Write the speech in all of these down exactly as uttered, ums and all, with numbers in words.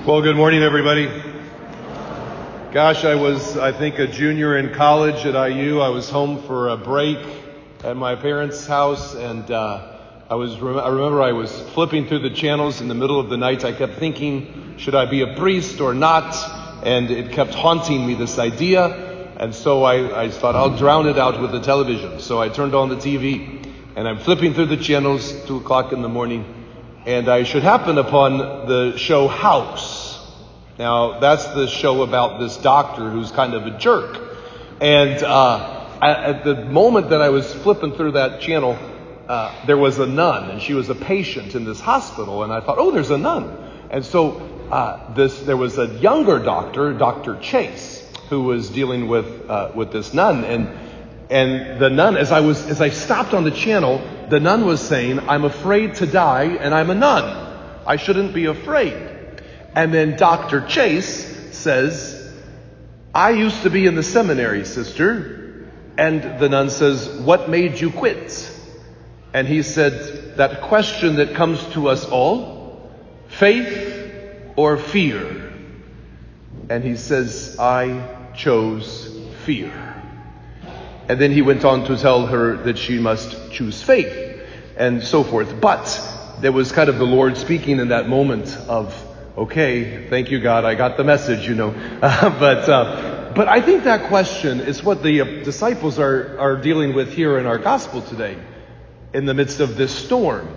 Well, good morning, everybody. Gosh, I was, I think, a junior in college at I U. I was home for a break at my parents' house, and uh, I was. I remember I was flipping through the channels in the middle of the night. I kept thinking, should I be a priest or not? And it kept haunting me, this idea. And so I, I thought, I'll drown it out with the television. So I turned on the T V, and I'm flipping through the channels, two o'clock in the morning, and I should happen upon the show House. Now, that's the show about this doctor who's kind of a jerk. And uh, at the moment that I was flipping through that channel, uh, there was a nun, and she was a patient in this hospital. And I thought, oh, there's a nun. And so uh, this there was a younger doctor, Doctor Chase, who was dealing with uh, with this nun. And and the nun, as I was as I stopped on the channel, the nun was saying, I'm afraid to die, and I'm a nun. I shouldn't be afraid. And then Doctor Chase says, I used to be in the seminary, sister. And the nun says, what made you quit? And he said, that question that comes to us all, faith or fear? And he says, I chose fear. And then he went on to tell her that she must choose faith and so forth. But there was kind of the Lord speaking in that moment of, okay, thank you, God. I got the message, you know. Uh, but uh, but I think that question is what the uh, disciples are, are dealing with here in our gospel today, in the midst of this storm.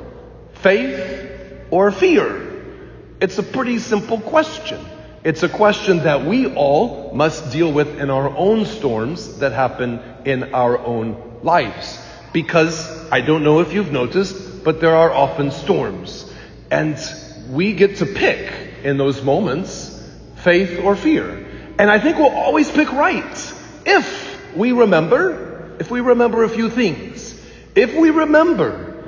Faith or fear? It's a pretty simple question. It's a question that we all must deal with in our own storms that happen in our own lives. Because I don't know if you've noticed, but there are often storms. And we get to pick in those moments, faith or fear. And I think we'll always pick right if we remember, if we remember a few things. If we remember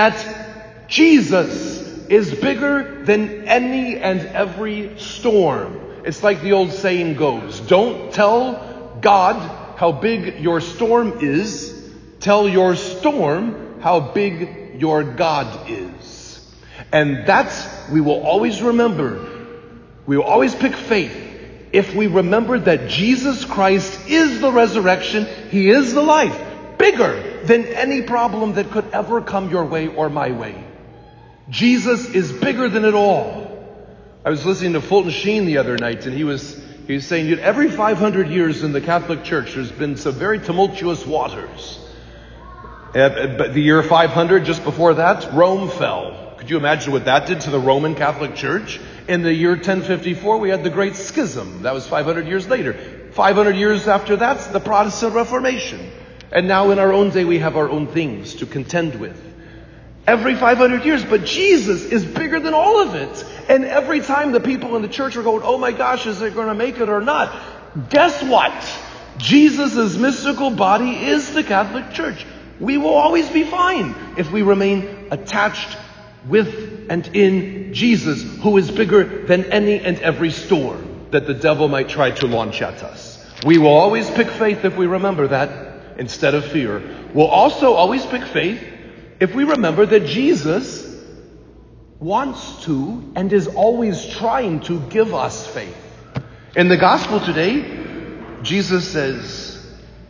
that Jesus is bigger than any and every storm. It's like the old saying goes, don't tell God how big your storm is, tell your storm how big your God is. And that's, we will always remember, we will always pick faith if we remember that Jesus Christ is the resurrection, He is the life, bigger than any problem that could ever come your way or my way. Jesus is bigger than it all. I was listening to Fulton Sheen the other night, and he was he was saying that every five hundred years in the Catholic Church, there's been some very tumultuous waters. But the year five hundred, just before that, Rome fell. Could you imagine what that did to the Roman Catholic Church? In the year ten fifty-four, we had the Great Schism. That was five hundred years later. five hundred years after that, the Protestant Reformation. And now in our own day, we have our own things to contend with. Every five hundred years, but Jesus is bigger than all of it. And every time the people in the church are going, oh my gosh, is it going to make it or not? Guess what? Jesus' mystical body is the Catholic Church. We will always be fine if we remain attached with and in Jesus, who is bigger than any and every storm that the devil might try to launch at us. We will always pick faith if we remember that instead of fear. We'll also always pick faith if we remember that Jesus wants to and is always trying to give us faith. In the gospel today, Jesus says,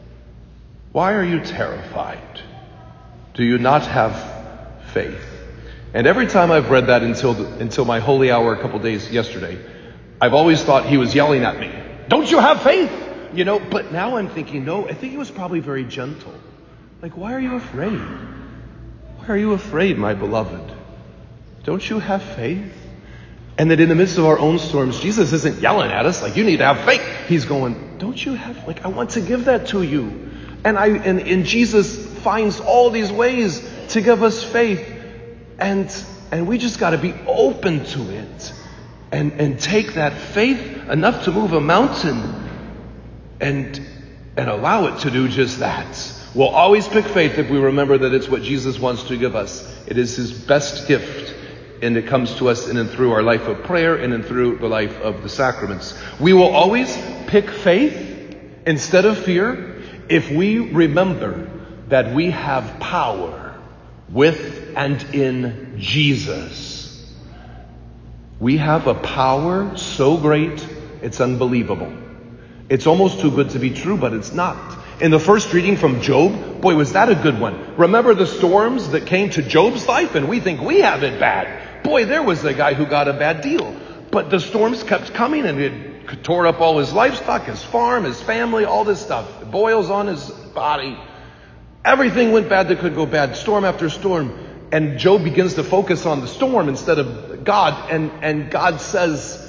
why are you terrified? Do you not have faith? And every time I've read that until the, until my holy hour a couple days yesterday, I've always thought he was yelling at me. Don't you have faith? You know, but now I'm thinking, no, I think he was probably very gentle. Like, why are you afraid? Why are you afraid, my beloved? Don't you have faith? And that in the midst of our own storms, Jesus isn't yelling at us like, you need to have faith. He's going, don't you have, like, I want to give that to you. And I, and, and Jesus finds all these ways to give us faith. And, and we just got to be open to it and, and take that faith enough to move a mountain and, and allow it to do just that. We'll always pick faith if we remember that it's what Jesus wants to give us. It is His best gift. And it comes to us in and through our life of prayer and in through the life of the sacraments. We will always pick faith instead of fear if we remember that we have power with and in Jesus. We have a power so great, it's unbelievable. It's almost too good to be true, but it's not. In the first reading from Job, boy, was that a good one. Remember the storms that came to Job's life? And we think we have it bad. Boy, there was a guy who got a bad deal. But the storms kept coming, and it tore up all his livestock, his farm, his family, all this stuff. Boils on his body. Everything went bad that could go bad, storm after storm. And Job begins to focus on the storm instead of God. And, and God says,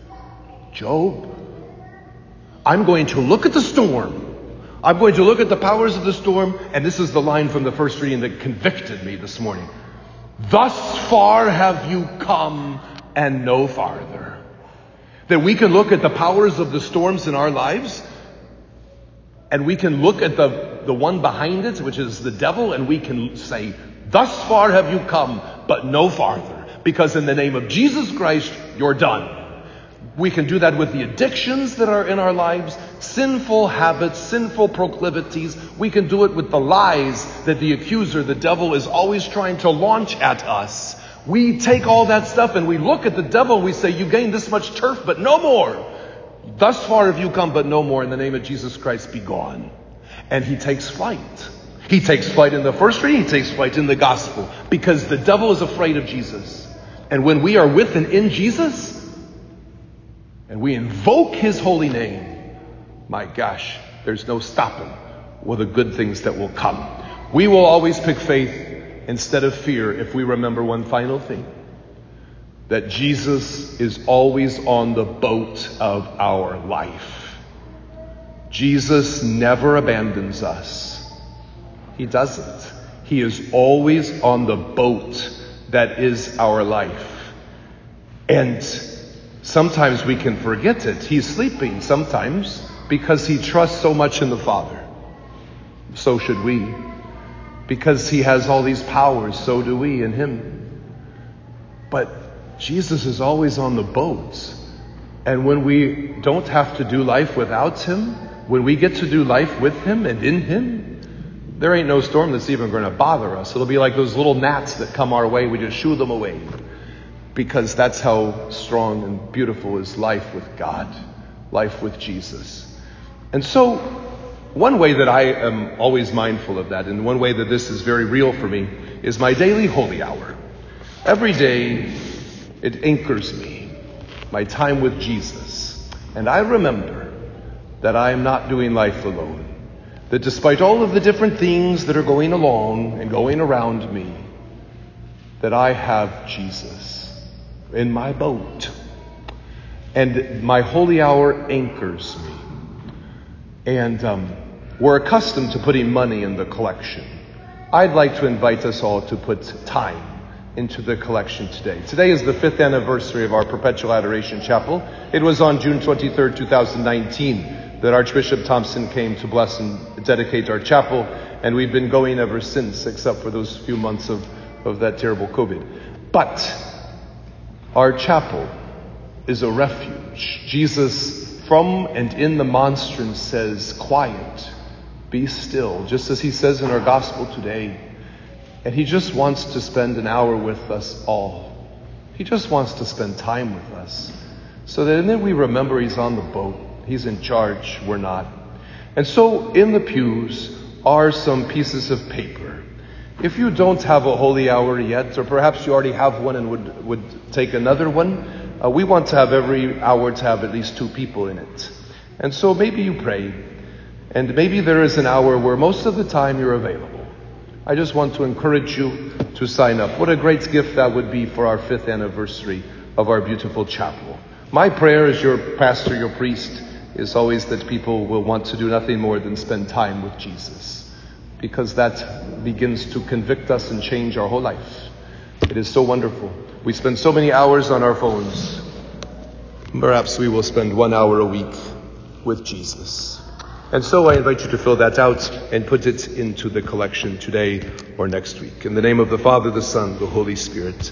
Job, I'm going to look at the storm. I'm going to look at the powers of the storm. And this is the line from the first reading that convicted me this morning. Thus far have you come and no farther. That we can look at the powers of the storms in our lives, and we can look at the, the one behind it, which is the devil, and we can say, thus far have you come, but no farther. Because in the name of Jesus Christ, you're done. We can do that with the addictions that are in our lives, sinful habits, sinful proclivities. We can do it with the lies that the accuser, the devil, is always trying to launch at us. We take all that stuff and we look at the devil and we say, you gained this much turf, but no more. Thus far have you come, but no more. In the name of Jesus Christ, be gone. And he takes flight. He takes flight in the first reading. He takes flight in the gospel. Because the devil is afraid of Jesus. And when we are with and in Jesus, and we invoke his holy name, my gosh, there's no stopping with the good things that will come. We will always pick faith instead of fear if we remember one final thing. That Jesus is always on the boat of our life. Jesus never abandons us. He doesn't. He is always on the boat that is our life. And sometimes we can forget it. He's sleeping sometimes because he trusts so much in the Father. So should we. Because he has all these powers, so do we in him. But Jesus is always on the boat. And when we don't have to do life without him, when we get to do life with him and in him, there ain't no storm that's even going to bother us. It'll be like those little gnats that come our way. We just shoo them away. Because that's how strong and beautiful is life with God, life with Jesus. And so, one way that I am always mindful of that, and one way that this is very real for me, is my daily holy hour. Every day, it anchors me, my time with Jesus. And I remember that I am not doing life alone. That despite all of the different things that are going along and going around me, that I have Jesus in my boat. And my holy hour anchors me. And um, we're accustomed to putting money in the collection. I'd like to invite us all to put time into the collection today. Today is the fifth anniversary of our Perpetual Adoration Chapel. It was on June twenty-third, twenty nineteen that Archbishop Thompson came to bless and dedicate our chapel. And we've been going ever since, except for those few months of, of that terrible COVID. But our chapel is a refuge. Jesus, from and in the monstrance, says, quiet, be still, just as he says in our gospel today. And he just wants to spend an hour with us all. He just wants to spend time with us. So that then we remember he's on the boat. He's in charge. We're not. And so in the pews are some pieces of paper. If you don't have a holy hour yet, or perhaps you already have one and would, would take another one, uh, we want to have every hour to have at least two people in it. And so maybe you pray, and maybe there is an hour where most of the time you're available. I just want to encourage you to sign up. What a great gift that would be for our fifth anniversary of our beautiful chapel. My prayer as your pastor, your priest, is always that people will want to do nothing more than spend time with Jesus. Because that begins to convict us and change our whole life. It is so wonderful. We spend so many hours on our phones. Perhaps we will spend one hour a week with Jesus. And so I invite you to fill that out and put it into the collection today or next week. In the name of the Father, the Son, the Holy Spirit.